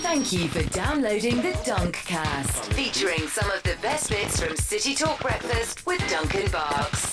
Thank you for downloading the Dunkcast, featuring some of the best bits from City Talk Breakfast with Duncan Barks.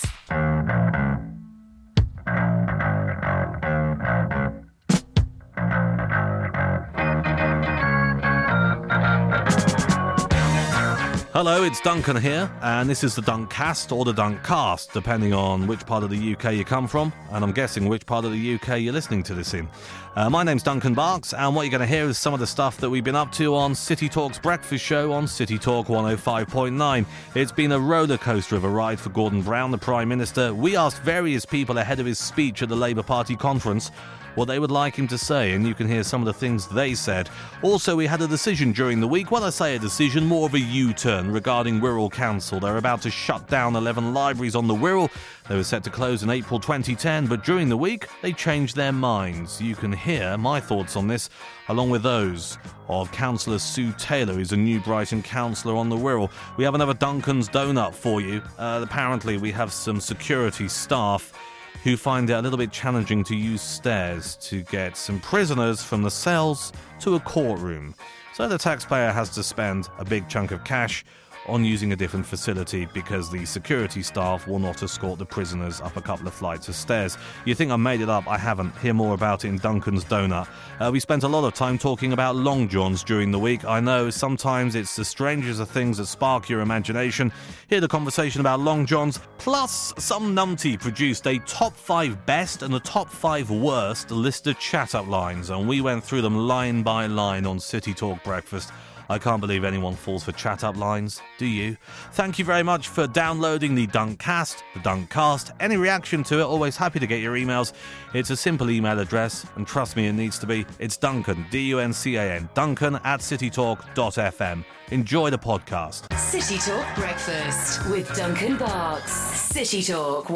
Hello, it's Duncan here, and this is the Dunkcast or the Dunkcast, depending on which part of the UK you come from, and I'm guessing which part of the UK you're listening to this in. My name's Duncan Barks, and what you're going to hear is some of the stuff that we've been up to on City Talk's breakfast show on City Talk 105.9. It's been a roller coaster of a ride for Gordon Brown, the Prime Minister. We asked various people ahead of his speech at the Labour Party conference what they would like him to say, and you can hear some of the things they said. Also, we had a decision during the week. Well, I say a decision, more of a U-turn regarding Wirral Council. They're about to shut down 11 libraries on the Wirral. They were set to close in April 2010, but during the week, they changed their minds. You can hear my thoughts on this, along with those of Councillor Sue Taylor, who's a New Brighton councillor on the Wirral. We have another Duncan's Donut for you. Apparently, we have some security staff who find it a little bit challenging to use stairs to get some prisoners from the cells to a courtroom. So the taxpayer has to spend a big chunk of cash on using a different facility because the security staff will not escort the prisoners up a couple of flights of stairs. You think I made it up? I haven't. Hear more about it in Duncan's Donut. We spent a lot of time talking about long johns during the week. I know sometimes it's the strangest of things that spark your imagination. Hear the conversation about long johns, plus some numpty produced a top 5 best and a top 5 worst list of chat-up lines, and we went through them line by line on City Talk Breakfast. I can't believe anyone falls for chat-up lines, do you? Thank you very much for downloading the Dunkcast, the Dunkcast. Any reaction to it, always happy to get your emails. It's a simple email address, and trust me, it needs to be. It's Duncan, D-U-N-C-A-N, Duncan at citytalk.fm. Enjoy the podcast. City Talk Breakfast with Duncan Barks. City Talk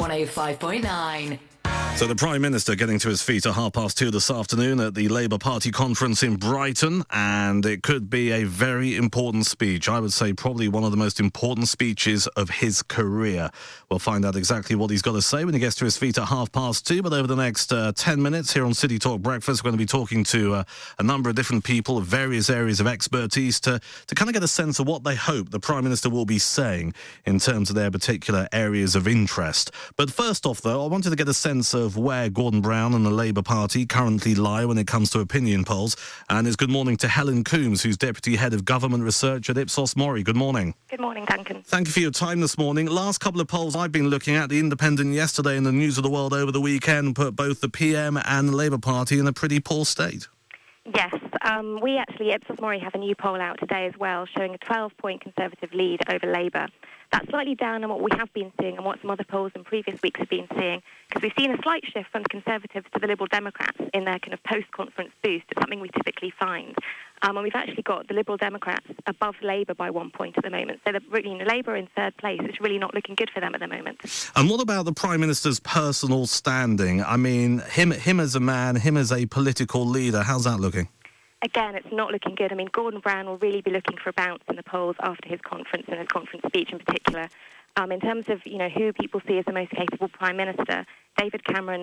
105.9. So the Prime Minister getting to his feet at 2:30 this afternoon at the Labour Party conference in Brighton, and it could be a very important speech. I would say probably one of the most important speeches of his career. We'll find out exactly what he's got to say when he gets to his feet at 2:30, but over the next 10 minutes here on City Talk Breakfast, we're going to be talking to a number of different people of various areas of expertise to kind of get a sense of what they hope the Prime Minister will be saying in terms of their particular areas of interest. But first off, though, I wanted to get a sense of where Gordon Brown and the Labour Party currently lie when it comes to opinion polls. And it's good morning to Helen Coombs, who's Deputy Head of Government Research at Ipsos Mori. Good morning. Good morning, Duncan. Thank you for your time this morning. Last couple of polls I've been looking at, The Independent yesterday and the News of the World over the weekend, put both the PM and the Labour Party in a pretty poor state. Yes, we actually, Ipsos Mori, have a new poll out today as well, showing a 12-point Conservative lead over Labour. That's slightly down on what we have been seeing and what some other polls in previous weeks have been seeing, because we've seen a slight shift from the Conservatives to the Liberal Democrats in their kind of post-conference boost. It's something we typically find. And we've actually got the Liberal Democrats above Labour by 1 point at the moment. So Labour in third place. It's really not looking good for them at the moment. And what about the Prime Minister's personal standing? I mean, him as a man, him as a political leader, how's that looking? Again, it's not looking good. I mean, Gordon Brown will really be looking for a bounce in the polls after his conference and his conference speech in particular. In terms of, who people see as the most capable Prime Minister, David Cameron,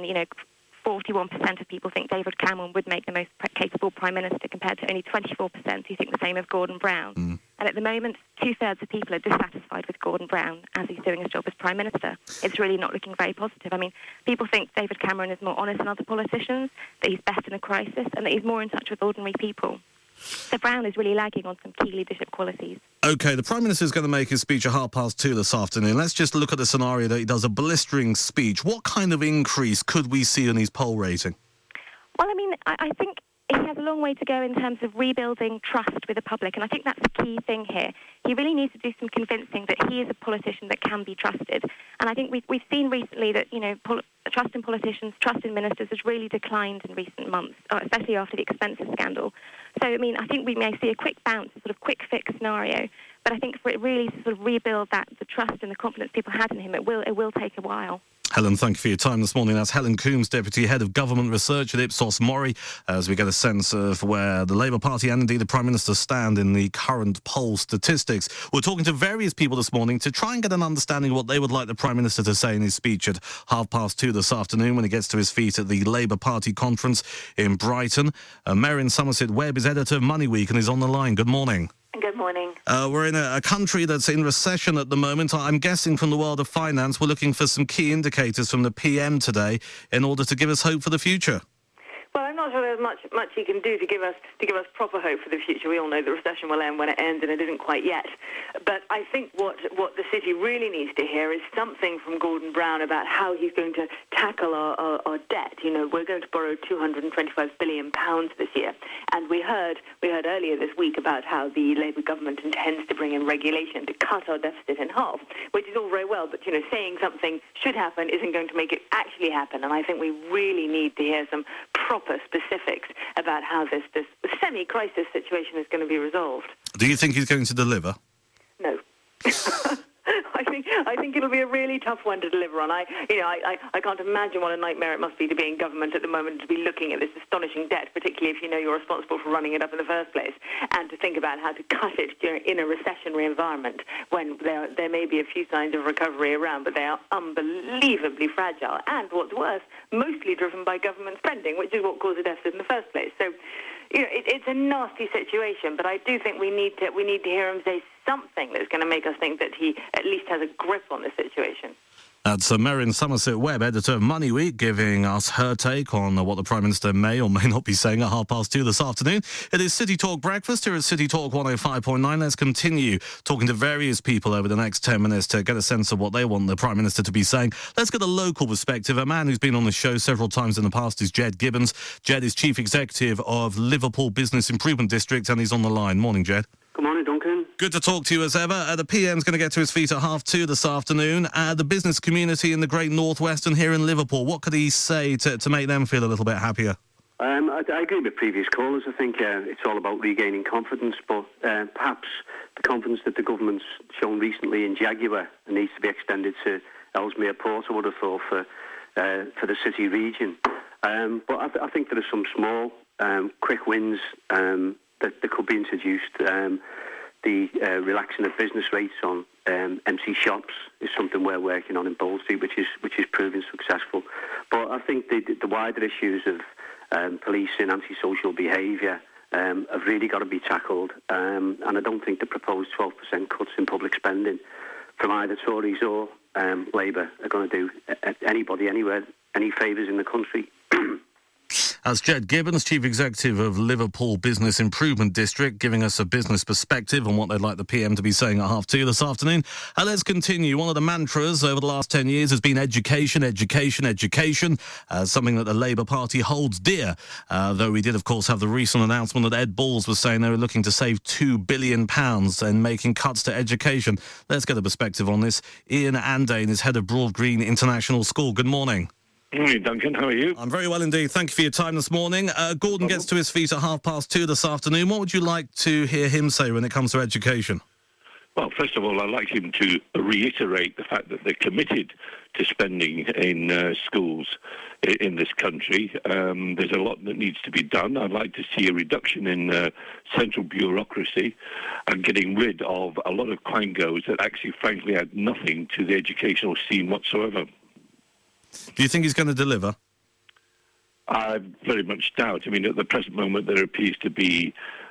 41% of people think David Cameron would make the most capable Prime Minister compared to only 24% who think the same of Gordon Brown. And at the moment, 2/3 of people are dissatisfied with Gordon Brown as he's doing his job as Prime Minister. It's really not looking very positive. I mean, people think David Cameron is more honest than other politicians, that he's best in a crisis, and that he's more in touch with ordinary people. So Brown is really lagging on some key leadership qualities. OK, the Prime Minister is going to make his speech at 2:30 this afternoon. Let's just look at the scenario that he does a blistering speech. What kind of increase could we see in his poll rating? Well, I mean, I think he has a long way to go in terms of rebuilding trust with the public, and I think that's the key thing here. He really needs to do some convincing that he is a politician that can be trusted. And I think we've seen recently that, trust in politicians, trust in ministers has really declined in recent months, especially after the expenses scandal. So, I mean, I think we may see a quick bounce, a sort of quick fix scenario. But I think for it really to sort of rebuild the trust and the confidence people had in him, it will take a while. Helen, thank you for your time this morning. That's Helen Coombs, Deputy Head of Government Research at Ipsos Mori, as we get a sense of where the Labour Party and indeed the Prime Minister stand in the current poll statistics. We're talking to various people this morning to try and get an understanding of what they would like the Prime Minister to say in his speech at 2:30 this afternoon when he gets to his feet at the Labour Party conference in Brighton. Merryn Somerset-Webb is editor of Money Week and is on the line. Good morning. Good morning. We're in a country that's in recession at the moment. I'm guessing from the world of finance, we're looking for some key indicators from the PM today in order to give us hope for the future. Well, I'm not sure there's much he can do to give us proper hope for the future. We all know the recession will end when it ends, and it isn't quite yet. But I think what the city really needs to hear is something from Gordon Brown about how he's going to tackle our debt. You know, we're going to borrow £225 billion this year, and we heard earlier this week about how the Labour government intends to bring in regulation to cut our deficit in half, which is all very well, but saying something should happen isn't going to make it actually happen. And I think we really need to hear some proper specifics about how this semi-crisis situation is going to be resolved. Do you think he's going to deliver? No. I think it'll be a really tough one to deliver on. I can't imagine what a nightmare it must be to be in government at the moment, to be looking at this astonishing debt, particularly if you know you're responsible for running it up in the first place, and to think about how to cut it in a recessionary environment when there may be a few signs of recovery around, but they are unbelievably fragile. And what's worse, mostly driven by government spending, which is what caused the deficit in the first place. So, it's a nasty situation, but I do think we need to hear him say something that's going to make us think that he at least has a grip on the situation. That's Merryn Somerset-Webb, editor of Money Week, giving us her take on what the Prime Minister may or may not be saying at 2:30 this afternoon. It is City Talk Breakfast here at City Talk 105.9. Let's continue talking to various people over the next 10 minutes to get a sense of what they want the Prime Minister to be saying. Let's get a local perspective. A man who's been on the show several times in the past is Jed Gibbons. Jed is Chief Executive of Liverpool Business Improvement District, and he's on the line. Morning, Jed. Good morning, Duncan. Good to talk to you as ever. The PM's going to get to his feet at 2:30 this afternoon. The business community in the Great Northwest and here in Liverpool, what could he say to make them feel a little bit happier? I agree with previous callers. I think it's all about regaining confidence, but perhaps the confidence that the government's shown recently in Jaguar needs to be extended to Ellesmere Port, I would have thought, for the city region. But I think there are some small, quick wins that could be introduced. The relaxing of business rates on MC shops is something we're working on in Bold Street, which is proving successful. But I think the wider issues of policing, antisocial behaviour have really got to be tackled. And I don't think the proposed 12% cuts in public spending from either Tories or Labour are going to do anybody anywhere any favours in the country. That's Jed Gibbons, Chief Executive of Liverpool Business Improvement District, giving us a business perspective on what they'd like the PM to be saying at 2:30 this afternoon. Let's continue. One of the mantras over the last 10 years has been education, education, education, something that the Labour Party holds dear, though we did, of course, have the recent announcement that Ed Balls was saying they were looking to save £2 billion and making cuts to education. Let's get a perspective on this. Ian Andane is head of Broad Green International School. Good morning. Hey, Duncan, how are you? I'm very well indeed. Thank you for your time this morning. Gordon gets to his feet at 2:30 this afternoon. What would you like to hear him say when it comes to education? Well, first of all, I'd like him to reiterate the fact that they're committed to spending in schools in this country. There's a lot that needs to be done. I'd like to see a reduction in central bureaucracy and getting rid of a lot of quangos that actually, frankly, add nothing to the educational scene whatsoever. Do you think he's going to deliver? I very much doubt. I mean, at the present moment, there appears to be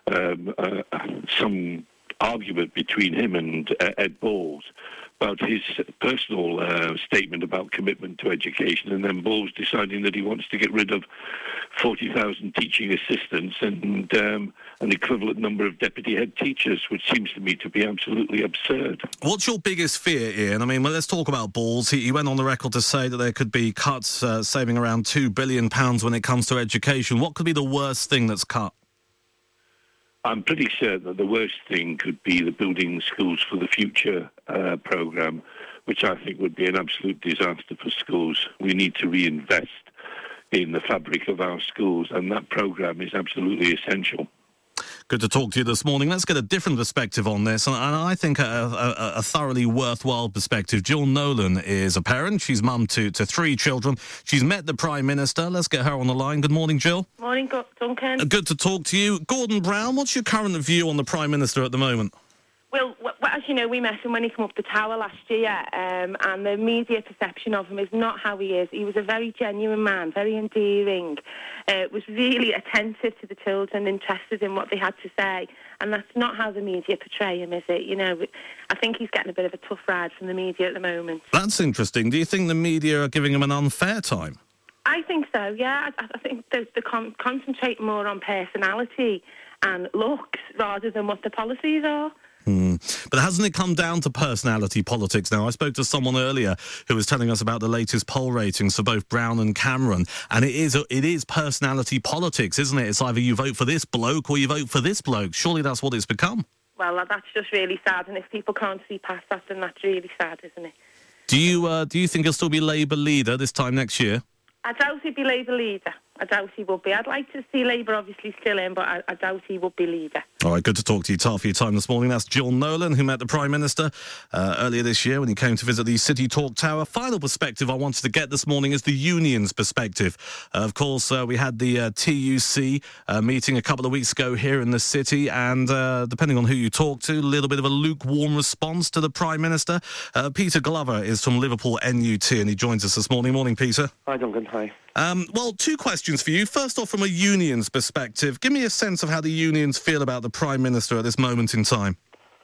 some argument between him and Ed Balls about his personal statement about commitment to education, and then Balls deciding that he wants to get rid of 40,000 teaching assistants and an equivalent number of deputy head teachers, which seems to me to be absolutely absurd. What's your biggest fear, Ian? I mean, well, let's talk about Balls. He went on the record to say that there could be cuts saving around £2 billion when it comes to education. What could be the worst thing that's cut? I'm pretty certain that the worst thing could be the Building Schools for the Future programme, which I think would be an absolute disaster for schools. We need to reinvest in the fabric of our schools, and that programme is absolutely essential. Good to talk to you this morning. Let's get a different perspective on this, and I think a thoroughly worthwhile perspective. Jill Nolan is a parent. She's mum to 3 children. She's met the Prime Minister. Let's get her on the line. Good morning, Jill. Morning, Duncan. Good to talk to you. Gordon Brown, what's your current view on the Prime Minister at the moment? Well, as you know, we met him when he came up the tower last year, and the media perception of him is not how he is. He was a very genuine man, very endearing, was really attentive to the children, interested in what they had to say, and that's not how the media portray him, is it? You know, I think he's getting a bit of a tough ride from the media at the moment. That's interesting. Do you think the media are giving him an unfair time? I think so, yeah. I think they concentrate more on personality and looks rather than what the policies are. But hasn't it come down to personality politics now? I spoke to someone earlier who was telling us about the latest poll ratings for both Brown and Cameron, and it is personality politics, isn't it? It's either you vote for this bloke or you vote for this bloke. Surely that's what it's become. Well, that's just really sad, and if people can't see past that, then that's really sad, isn't it? Do you think he'll still be Labour leader this time next year? I doubt he'd be Labour leader. I doubt he would be. I'd like to see Labour obviously still in, but I doubt he would be leader. All right, good to talk to you. Time for your time this morning. That's Jill Nolan, who met the Prime Minister earlier this year when he came to visit the City Talk Tower. Final perspective I wanted to get this morning is the union's perspective. Of course, we had the TUC meeting a couple of weeks ago here in the city, and depending on who you talk to, a little bit of a lukewarm response to the Prime Minister. Peter Glover is from Liverpool NUT, and he joins us this morning. Morning, Peter. Hi, Duncan. Hi. Well, 2 questions for you. First off, from a union's perspective, give me a sense of how the unions feel about the Prime Minister at this moment in time.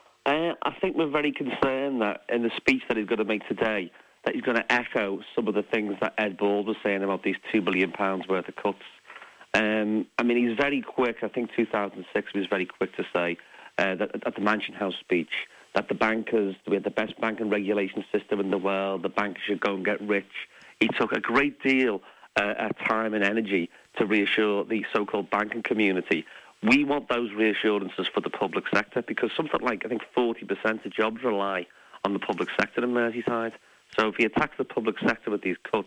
I think we're very concerned that in the speech that he's going to make today, that he's going to echo some of the things that Ed Bald was saying about these £2 billion worth of cuts. I mean, he's very quick. I think 2006 he was very quick to say that at the Mansion House speech that we had the best banking regulation system in the world, the bankers should go and get rich. He took a great deal time and energy to reassure the so-called banking community. We want those reassurances for the public sector because something like, I think, 40% of jobs rely on the public sector in Merseyside. So if he attacks the public sector with these cuts,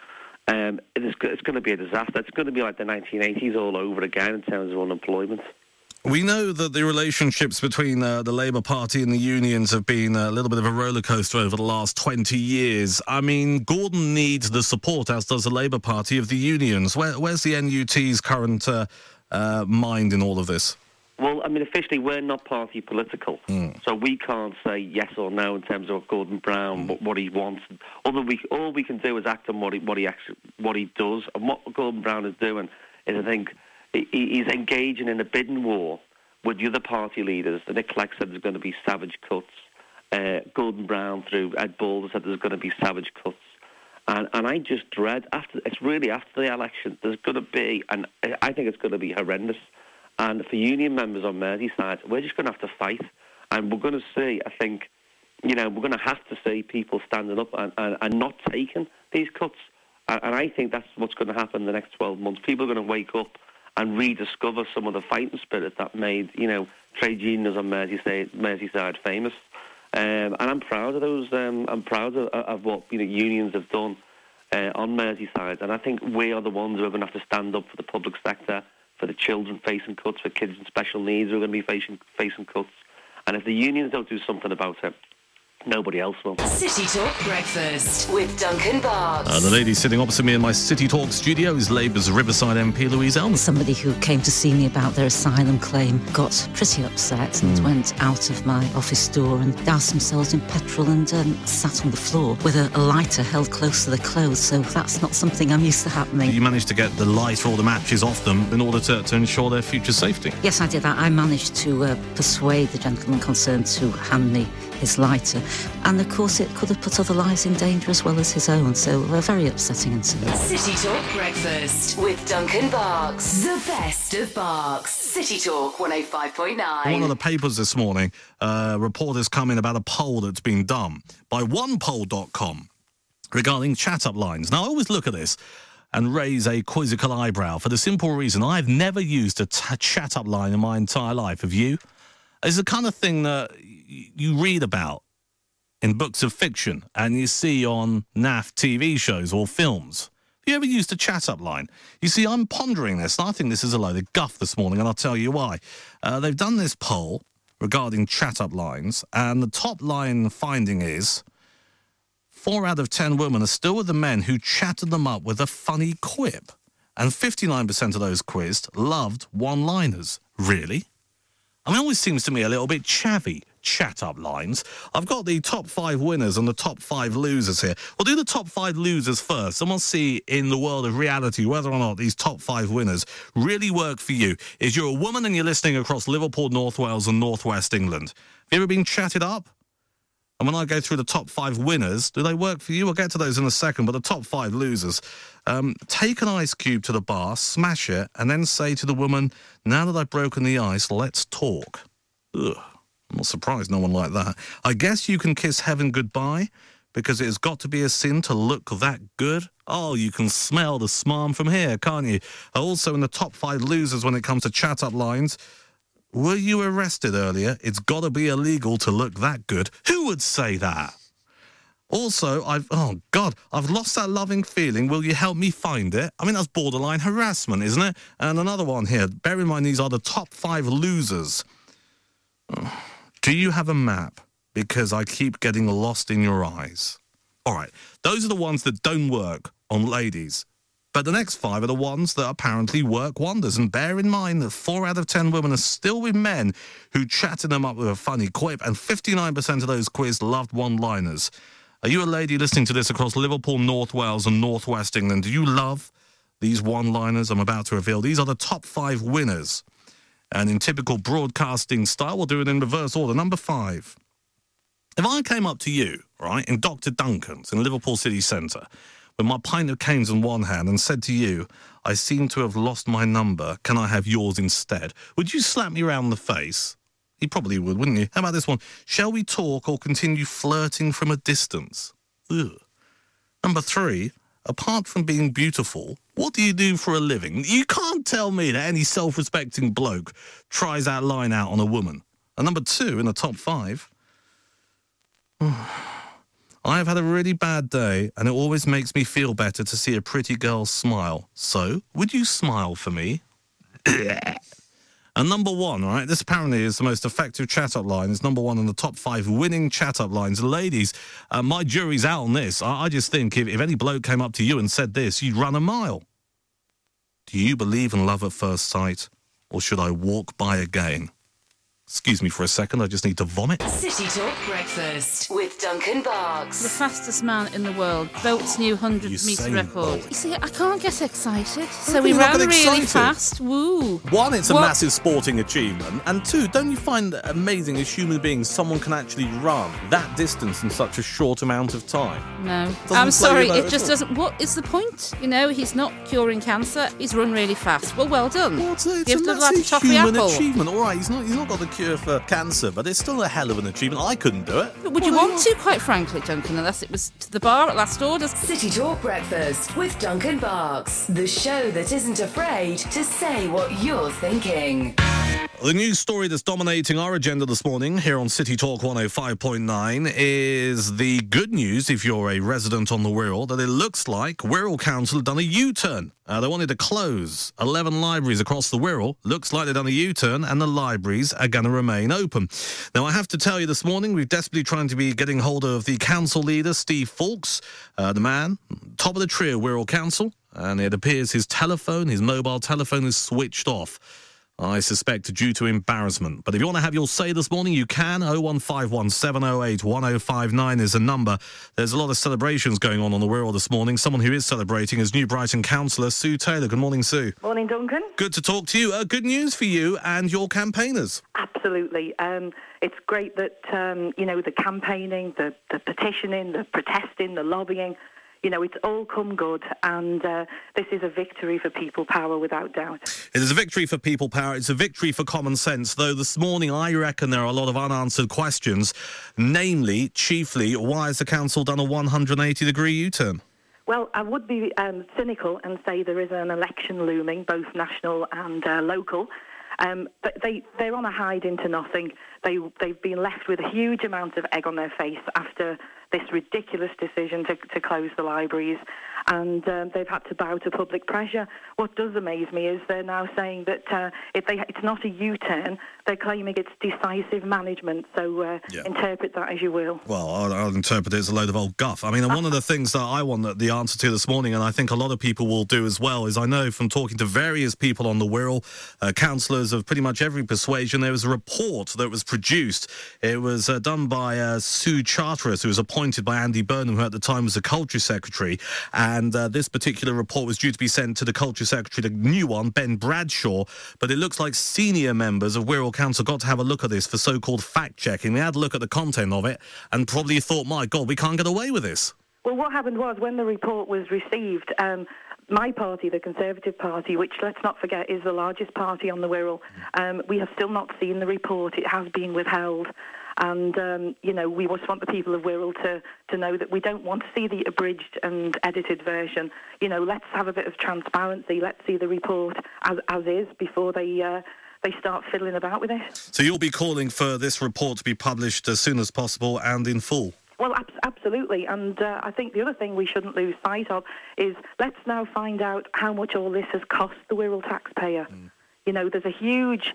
it's going to be a disaster. It's going to be like the 1980s all over again in terms of unemployment. We know that the relationships between the Labour Party and the unions have been a little bit of a roller coaster over the last 20 years. I mean, Gordon needs the support, as does the Labour Party, of the unions. Where's the NUT's current mind in all of this? Well, I mean, officially, we're not party political, so we can't say yes or no in terms of Gordon Brown, what he wants. All we can do is act on what he does, and what Gordon Brown is doing is, I think, he's engaging in a bidding war with the other party leaders. Nick Clegg said there's going to be savage cuts. Gordon Brown through Ed Bald said there's going to be savage cuts. And I just dread, after the election, there's going to be, and I think it's going to be horrendous. And for union members on Merseyside, we're just going to have to fight. And we're going to see, I think, we're going to have to see people standing up and not taking these cuts. And I think that's what's going to happen in the next 12 months. People are going to wake up and rediscover some of the fighting spirit that made, trade unions on Merseyside famous. And I'm proud of those. I'm proud of what unions have done on Merseyside. And I think we are the ones who are going to have to stand up for the public sector, for the children facing cuts, for kids with special needs who are going to be facing cuts. And if the unions don't do something about it, nobody else will. City Talk Breakfast with Duncan Barks. The lady sitting opposite me in my City Talk studio is Labour's Riverside MP Louise Elman. Somebody who came to see me about their asylum claim got pretty upset and went out of my office door and doused themselves in petrol and sat on the floor with a lighter held close to their clothes. So that's not something I'm used to happening. You managed to get the lighter or the matches off them in order to ensure their future safety? Yes, I did that. I managed to persuade the gentleman concerned to hand me his lighter. And of course it could have put other lives in danger as well as his own, so a very upsetting incident. City Talk Breakfast with Duncan Barks. The best of Barks. City Talk 105.9. One of the papers this morning, report has come in about a poll that's been done by onepoll.com regarding chat-up lines. Now, I always look at this and raise a quizzical eyebrow for the simple reason I've never used a chat-up line in my entire life. Have you? It's the kind of thing that you read about in books of fiction and you see on naff TV shows or films. you ever used a chat-up line? You see, I'm pondering this, and I think this is a load of guff this morning, and I'll tell you why. They've done this poll regarding chat-up lines, and the top line finding is 4 out of 10 women are still with the men who chatted them up with a funny quip. And 59% of those quizzed loved one-liners. Really? I mean, it always seems to me a little bit chavvy, chat-up lines. I've got the top 5 winners and the top 5 losers here. We'll do the top 5 losers first, and we'll see in the world of reality whether or not these top 5 winners really work for you. If you're a woman and you're listening across Liverpool, North Wales and North West England, have you ever been chatted up? And when I go through the top 5 winners, do they work for you? We'll get to those in a second, but the top 5 losers. Take an ice cube to the bar, smash it, and then say to the woman, now that I've broken the ice, let's talk. Ugh, I'm not surprised no one like that. I guess you can kiss heaven goodbye, because it has got to be a sin to look that good. Oh, you can smell the smarm from here, can't you? Also in the top 5 losers when it comes to chat-up lines, were you arrested earlier? It's got to be illegal to look that good. Who would say that? Also, I've lost that loving feeling. Will you help me find it? I mean, that's borderline harassment, isn't it? And another one here. Bear in mind, these are the top 5 losers. Do you have a map? Because I keep getting lost in your eyes. All right, those are the ones that don't work on ladies. But the next 5 are the ones that apparently work wonders. And bear in mind that 4 out of 10 women are still with men who chatted them up with a funny quip, and 59% of those quizzed loved one-liners. Are you a lady listening to this across Liverpool, North Wales and North West England? Do you love these one-liners I'm about to reveal? These are the top 5 winners. And in typical broadcasting style, we'll do it in reverse order. Number 5. If I came up to you, right, in Dr. Duncan's in Liverpool city centre, with my pint of Canes in one hand and said to you, I seem to have lost my number, can I have yours instead? Would you slap me round the face? You probably would, wouldn't you? How about this one? Shall we talk or continue flirting from a distance? Ugh. Number 3, apart from being beautiful, what do you do for a living? You can't tell me that any self-respecting bloke tries that line out on a woman. And number 2, in the top 5... I have had a really bad day, and it always makes me feel better to see a pretty girl smile. So, would you smile for me? And number 1, right, this apparently is the most effective chat-up line. It's number 1 in the top 5 winning chat-up lines. Ladies, my jury's out on this. I just think if any bloke came up to you and said this, you'd run a mile. Do you believe in love at first sight, or should I walk by again? Excuse me for a second, I just need to vomit. City Talk Breakfast with Duncan Barks. The fastest man in the world, Bolt's new 100-metre record. You see, I can't get excited, so we ran really fast. Woo! 1, it's a massive sporting achievement, and 2, don't you find it amazing as human beings someone can actually run that distance in such a short amount of time? No. I'm sorry, it just doesn't... What is the point? You know, he's not curing cancer, he's run really fast. Well done. Well, it's a massive human achievement. All right, he's not got the cure for cancer, but it's still a hell of an achievement. I couldn't do it. But would you want to, quite frankly, Duncan, unless it was to the bar at last orders? City Talk Breakfast with Duncan Barks, the show that isn't afraid to say what you're thinking. The news story that's dominating our agenda this morning here on City Talk 105.9 is the good news, if you're a resident on the Wirral, that it looks like Wirral Council have done a U-turn. They wanted to close 11 libraries across the Wirral. Looks like they've done a U-turn and the libraries are going to remain open. Now, I have to tell you this morning, we've desperately trying to be getting hold of the council leader, Steve Fawkes, the man, top of the trio, Wirral Council, and it appears his mobile telephone is switched off. I suspect due to embarrassment. But if you want to have your say this morning, you can. 01517 708 1059 is the number. There's a lot of celebrations going on the Wirral this morning. Someone who is celebrating is New Brighton councillor Sue Taylor. Good morning, Sue. Morning, Duncan. Good to talk to you. Good news for you and your campaigners. Absolutely. It's great that, the campaigning, the petitioning, the protesting, the lobbying, it's all come good, and this is a victory for people power, without doubt. It is a victory for people power. It's a victory for common sense, though this morning I reckon there are a lot of unanswered questions, namely, chiefly, why has the council done a 180-degree U-turn? Well, I would be cynical and say there is an election looming, both national and local. But they're on a hide into nothing. They've been left with a huge amount of egg on their face after this ridiculous decision to close the libraries, and they've had to bow to public pressure. What does amaze me is they're now saying that it's not a U-turn, they're claiming it's decisive management, so interpret that as you will. Well, I'll interpret it as a load of old guff. I mean, one of the things that I want the answer to this morning, and I think a lot of people will do as well, is I know from talking to various people on the Wirral, councillors of pretty much every persuasion, there was a report that was produced. It was done by Sue Charteris, who was appointed by Andy Burnham, who at the time was the Culture Secretary, and this particular report was due to be sent to the Culture Secretary, the new one, Ben Bradshaw, but it looks like senior members of Wirral Council got to have a look at this for so-called fact-checking. They had a look at the content of it and probably thought, my God, we can't get away with this. Well, what happened was, when the report was received, my party, the Conservative Party, which, let's not forget, is the largest party on the Wirral, we have still not seen the report. It has been withheld. And, we just want the people of Wirral to know that we don't want to see the abridged and edited version. Let's have a bit of transparency. Let's see the report as is before they start fiddling about with it. So you'll be calling for this report to be published as soon as possible and in full? Well, absolutely. And I think the other thing we shouldn't lose sight of is let's now find out how much all this has cost the Wirral taxpayer. There's a huge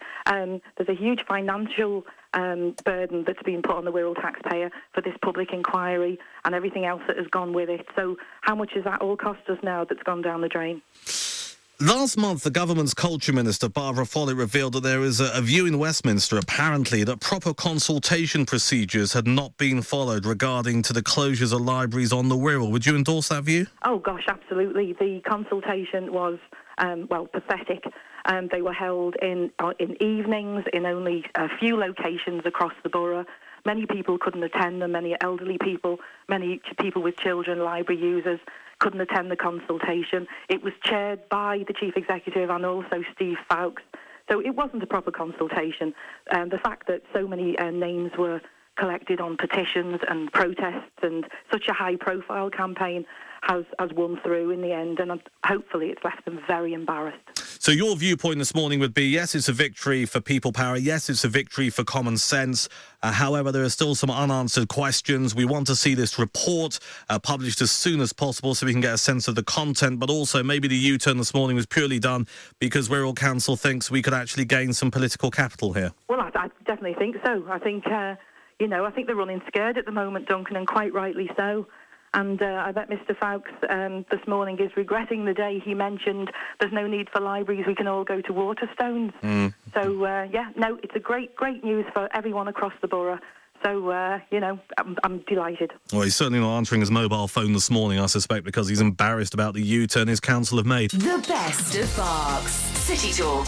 financial burden that's been put on the Wirral taxpayer for this public inquiry and everything else that has gone with it. So how much has that all cost us now that's gone down the drain? Last month, the government's culture minister, Barbara Follett, revealed that there is a view in Westminster, apparently, that proper consultation procedures had not been followed regarding to the closures of libraries on the Wirral. Would you endorse that view? Oh, gosh, absolutely. The consultation was, pathetic. They were held in evenings in only a few locations across the borough. Many people couldn't attend them, many elderly people, many people with children, library users, couldn't attend the consultation. It was chaired by the Chief Executive and also Steve Fowkes. So it wasn't a proper consultation. The fact that so many names were collected on petitions and protests and such a high-profile campaign has won through in the end, and hopefully it's left them very embarrassed. So your viewpoint this morning would be, yes, it's a victory for people power, yes, it's a victory for common sense. However, there are still some unanswered questions. We want to see this report published as soon as possible so we can get a sense of the content, but also maybe the U-turn this morning was purely done because Wirral Council thinks we could actually gain some political capital here. Well, I definitely think so. I think, I think they're running scared at the moment, Duncan, and quite rightly so. And I bet Mr Fowkes this morning is regretting the day he mentioned there's no need for libraries, we can all go to Waterstones. So, it's a great news for everyone across the borough. So, I'm delighted. Well, he's certainly not answering his mobile phone this morning, I suspect, because he's embarrassed about the U-turn his council have made. The best of Berks. City Talk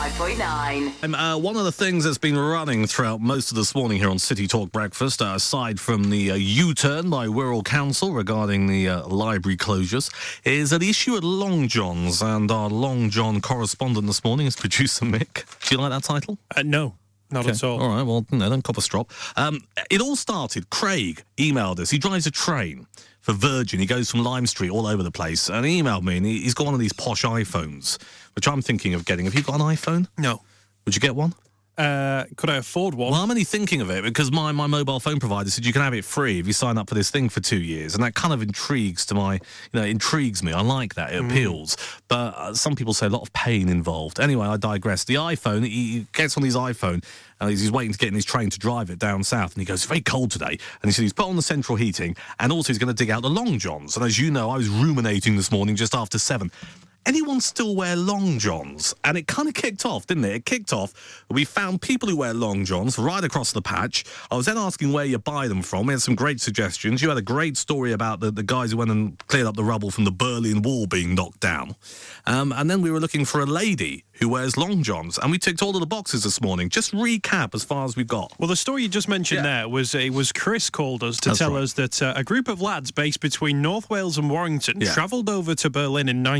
105.9. One of the things that's been running throughout most of this morning here on City Talk Breakfast, aside from the U-turn by Wirral Council regarding the library closures, is the issue at Long John's. And our Long John correspondent this morning is producer Mick. Do you like that title? No. Not at all. All right, well, don't cop a strop. It all started, Craig emailed us. He drives a train for Virgin. He goes from Lime Street all over the place. And he emailed me, and he's got one of these posh iPhones, which I'm thinking of getting. Have you got an iPhone? No. Would you get one? Could I afford one? Well, I'm only thinking of it because my mobile phone provider said you can have it free if you sign up for this thing for 2 years, and that kind of intrigues me. I like that. It appeals. But some people say a lot of pain involved. Anyway, I digress. The iPhone, he gets on his iPhone, and he's waiting to get in his train to drive it down south, and he goes, it's very cold today. And he said he's put on the central heating, and also he's going to dig out the Long Johns. And as you know, I was ruminating this morning just after 7. Anyone still wear Long Johns? And it kind of kicked off, didn't it? It kicked off. We found people who wear Long Johns right across the patch. I was then asking where you buy them from. We had some great suggestions. You had a great story about the guys who went and cleared up the rubble from the Berlin Wall being knocked down. And then we were looking for a lady who wears Long Johns. And we ticked all of the boxes this morning. Just recap as far as we got. Well, the story you just mentioned there was Chris called us to tell us that a group of lads based between North Wales and Warrington travelled over to Berlin in 1989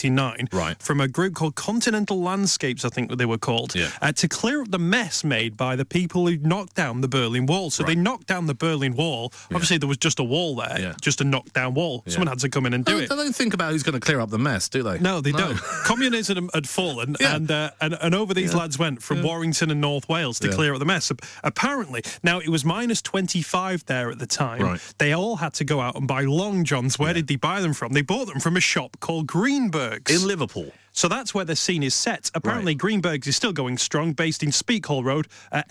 1989 from a group called Continental Landscapes, I think they were called, to clear up the mess made by the people who knocked down the Berlin Wall. So they knocked down the Berlin Wall. Obviously, there was just a wall there, just a knockdown wall. Someone had to come in and do it. They don't think about who's going to clear up the mess, do they? No, they don't. Communism had fallen, and over these lads went from Warrington and North Wales to clear up the mess. Apparently, now it was minus 25 there at the time. They all had to go out and buy long johns. Where did they buy them from? They bought them from a shop called Greenberg's in Liverpool. So that's where the scene is set. Apparently, Greenberg's is still going strong, based in Speakhall Road,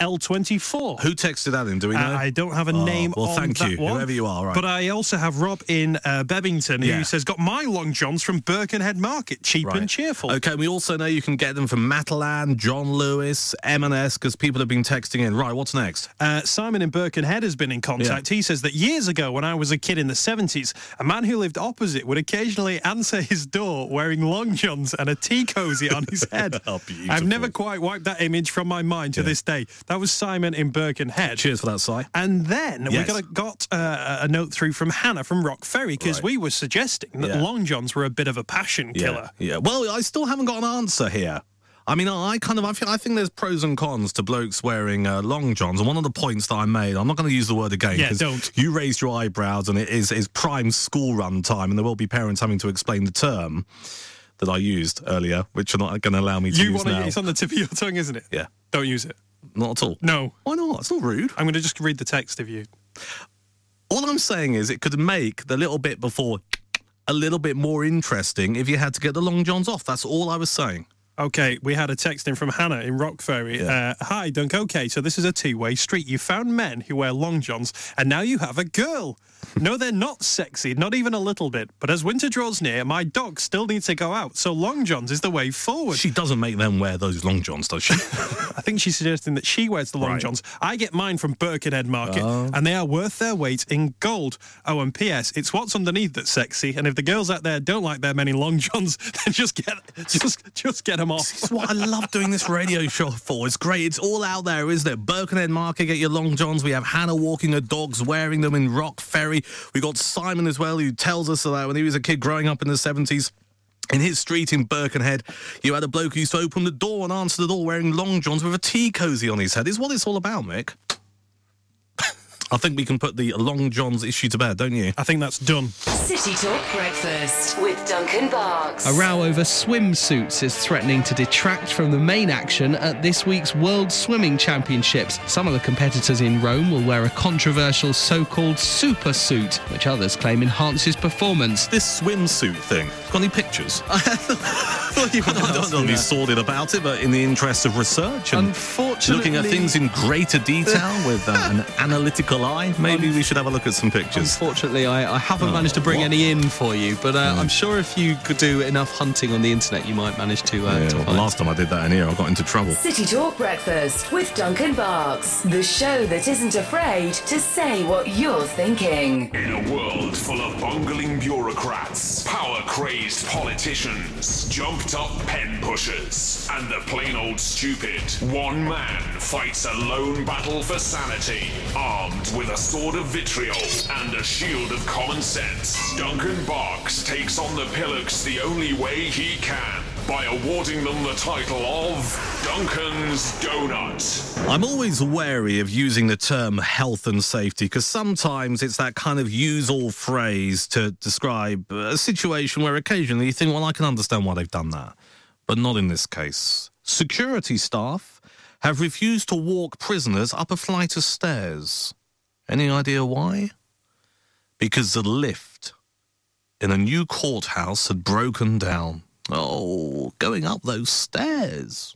L24. Who texted that in? Do we know? I don't have a name on thank that you, one. whoever you are. Right. But I also have Rob in Bebington, who says, got my long johns from Birkenhead Market, cheap and cheerful. Okay, we also know you can get them from Matalan, John Lewis, M&S, because people have been texting in. Right, what's next? Simon in Birkenhead has been in contact. He says that years ago, when I was a kid in the 70s, a man who lived opposite would occasionally answer his door wearing long johns and a tea cozy on his head. I've never quite wiped that image from my mind to this day. That was Simon in Birkenhead. Cheers for that, Si. And then we got a note through from Hannah from Rock Ferry, because we were suggesting that long johns were a bit of a passion killer. Well, I still haven't got an answer here. I mean, I think there's pros and cons to blokes wearing long johns, and one of the points that I made, I'm not going to use the word again, because you raised your eyebrows, and it is prime school run time, and there will be parents having to explain the term that I used earlier, which are not going to allow me to use now. It's on the tip of your tongue, isn't it? Yeah. Don't use it. Not at all. No. Why not? It's not rude. I'm going to just read the text of you. All I'm saying is it could make the little bit before a little bit more interesting if you had to get the long johns off. That's all I was saying. Okay, we had a text in from Hannah in Rock Ferry. Hi, Dunk. Okay, so this is a two-way street. You found men who wear long johns, and now you have a girl. No, they're not sexy, not even a little bit. But as winter draws near, my dog still needs to go out, so long johns is the way forward. She doesn't make them wear those long johns, does she? I think she's suggesting that she wears the long johns. I get mine from Birkenhead Market, and they are worth their weight in gold. Oh, and P.S., it's what's underneath that's sexy, and if the girls out there don't like their men in long johns, then just get them off. This is what I love doing this radio show for. It's great. It's all out there, isn't it? Birkenhead Market, get your long johns. We have Hannah walking her dogs, wearing them in Rock Ferry. We got Simon as well, who tells us that when he was a kid growing up in the 70s, in his street in Birkenhead, you had a bloke who used to open the door and answer the door wearing long johns with a tea cozy on his head. Is what it's all about, Mick. I think we can put the long johns issue to bed, don't you? I think that's done. City Talk Breakfast with Duncan Barks. A row over swimsuits is threatening to detract from the main action at this week's World Swimming Championships. Some of the competitors in Rome will wear a controversial so-called super suit, which others claim enhances performance. This swimsuit thing, got any pictures? I don't want to be sordid about it, but in the interest of research and looking at things in greater detail with an analytical eye, maybe we should have a look at some pictures. Unfortunately, I haven't managed to bring any in for you, but I'm sure if you could do enough hunting on the internet, you might manage to find. The last time I did that in here, I got into trouble. City Talk Breakfast with Duncan Barks, the show that isn't afraid to say what you're thinking. In a world full of bungling bureaucrats, power-crazed politicians, jumped-up pen pushers, and the plain old stupid, one man fights a lone battle for sanity, armed with a sword of vitriol and a shield of common sense. Duncan Barks takes on the Pillocks the only way he can, by awarding them the title of Duncan's Donut. I'm always wary of using the term health and safety, because sometimes it's that kind of use-all phrase to describe a situation where occasionally you think, well, I can understand why they've done that. But not in this case. Security staff have refused to walk prisoners up a flight of stairs. Any idea why? Because the lift in a new courthouse had broken down. Oh, going up those stairs.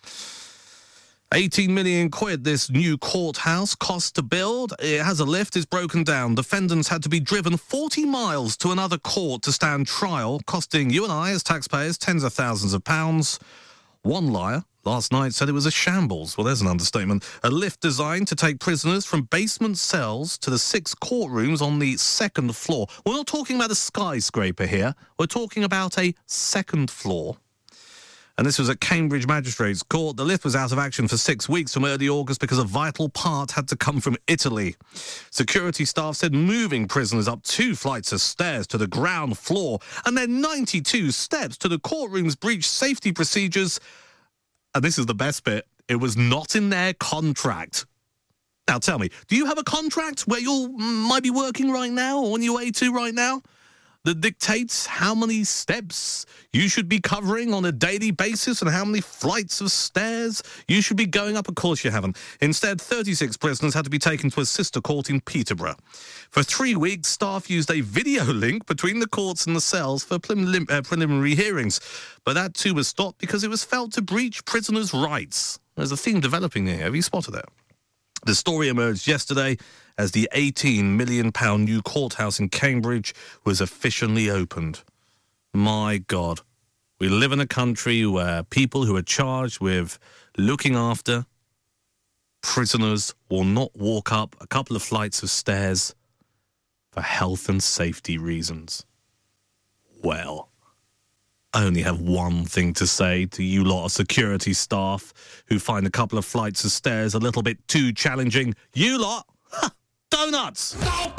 18 million quid this new courthouse cost to build. It has a lift, it's broken down. Defendants had to be driven 40 miles to another court to stand trial, costing you and I as taxpayers tens of thousands of pounds. One liar last night said it was a shambles. Well, there's an understatement. A lift designed to take prisoners from basement cells to the 6 courtrooms on the 2nd floor. We're not talking about a skyscraper here. We're talking about a 2nd floor. And this was at Cambridge Magistrates Court. The lift was out of action for 6 weeks from early August because a vital part had to come from Italy. Security staff said moving prisoners up 2 flights of stairs to the ground floor and then 92 steps to the courtrooms breached safety procedures. And this is the best bit. It was not in their contract. Now tell me, do you have a contract where you might be working right now or on your way to right now that dictates how many steps you should be covering on a daily basis and how many flights of stairs you should be going up? Of course you haven't. Instead, 36 prisoners had to be taken to a sister court in Peterborough. For 3 weeks, staff used a video link between the courts and the cells for preliminary hearings. But that too was stopped because it was felt to breach prisoners' rights. There's a theme developing here. Have you spotted it? The story emerged yesterday as the £18 million new courthouse in Cambridge was officially opened. My God, we live in a country where people who are charged with looking after prisoners will not walk up a couple of flights of stairs for health and safety reasons. Well, I only have one thing to say to you lot of security staff who find a couple of flights of stairs a little bit too challenging. You lot, donuts!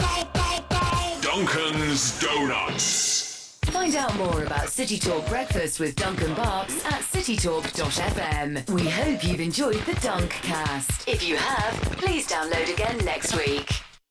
Duncan's Donuts. Find out more about City Talk Breakfast with Duncan Barks at citytalk.fm. We hope you've enjoyed the Dunkcast. If you have, please download again next week.